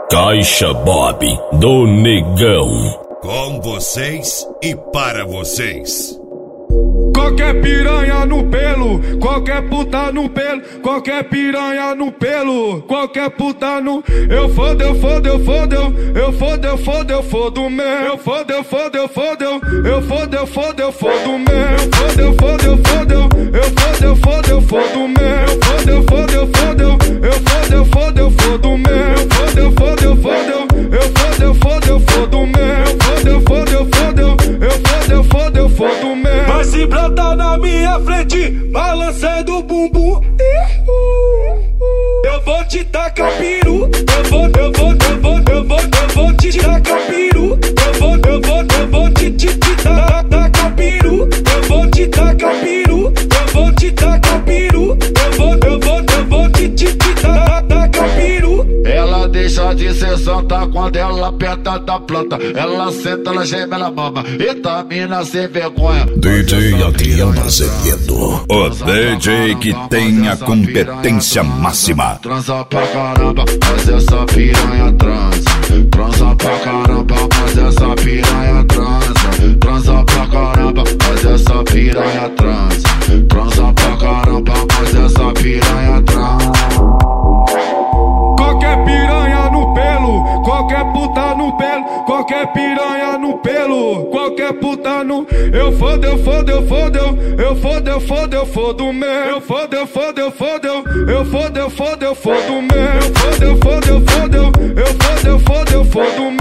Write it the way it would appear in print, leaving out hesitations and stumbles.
Caixa Bob do Negão. Com vocês e para vocês. Qualquer piranha no pelo, qualquer puta no pelo, qualquer piranha no pelo, qualquer puta no. Eu fodo, eu fodo, eu fodo, eu fodo, eu fodo, eu fodo mesmo. Eu fodo, eu fodo, eu fodo, eu fodo, eu fodo, eu fodo mesmo. Eu fodo, eu fodo, eu fodo, eu fodo, eu fodo mesmo. Eu fodo, eu fodo, eu fodo, eu fodo, eu fodo mesmo. Eu fodo, eu fodo, eu fodo, eu fodo, eu fodo mesmo. Eu fodo, eu fodo, eu fodo, eu fodo, eu fodo mesmo. Vai se brotar na minha frente, balançando o bumbum. Eu vou te tacar peru. Eu vou te tacar peru. Eu vou te tacar peru. Eu vou te tacar peru. Eu vou te tacar peru. Eu vou te tacar peru. Ela deixa de ser santa quando ela aperta da planta. Ela senta, ela geme, ela mama. Eita, mina sem vergonha. DJ Adriano Azevedo, o DJ que tem a competência máxima. Transa pra caramba, mas essa piranha transa. Transa pra caramba, mas essa piranha transa. Transa pra caramba, mas essa piranha transa. Transa pra caramba, mas essa piranha transa. Qualquer piranha no pelo, qualquer puta no pelo, qualquer piranha no pelo, qualquer puta no. Eu fodo, eu fodo, eu fodo, eu fodo, eu fodo, eu fodo mesmo. Eu fodo, eu fodo, eu fodo, eu fodo, eu fodo, eu fodo mesmo. Eu fodo, eu fodo, eu fodo, eu fodo, eu fodo, eu fodo mesmo.